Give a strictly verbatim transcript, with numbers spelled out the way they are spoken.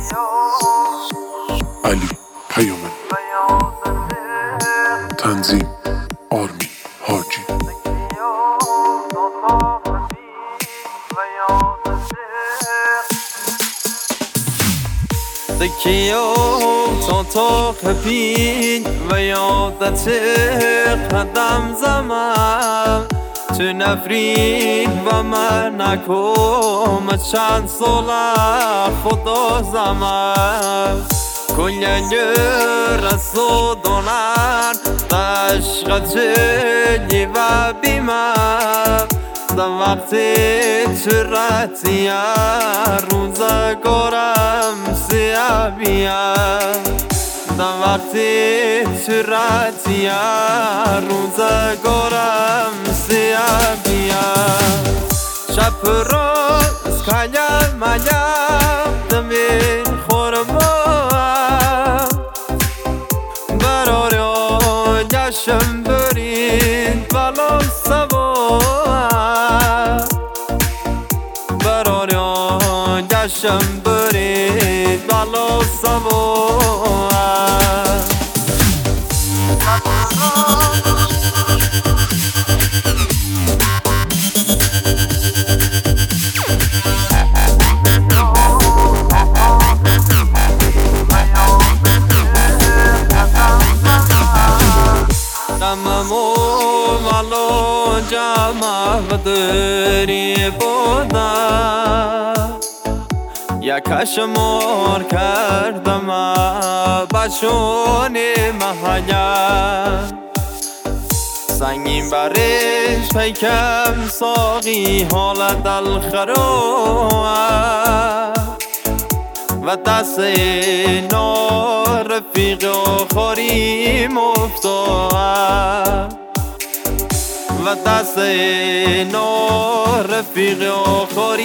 علی پیامه. تنظیم آرمین حاجی. ذکیو تا تا خپین و یادت قدم زمان تو نفرین و من نکوم چند ساله خدا زمان کنیر رسودانن عشق جلی و بیمم در وقتی چرتی روزگارم سیاه بیم در وقتی چرتی روزگارم سیاه بیم شب روز کنیم منیم دمین خورمم برای جشن برید بلا سبا برای جشن برید بلا سبا تمامو مالو جمع بدری بودا یکش مور کردم بچونی محجم سنگین برش پیکم ساقی حال دل خروه و دست نار رفیق و خوری مفتوه و دست نار رفیق و خوری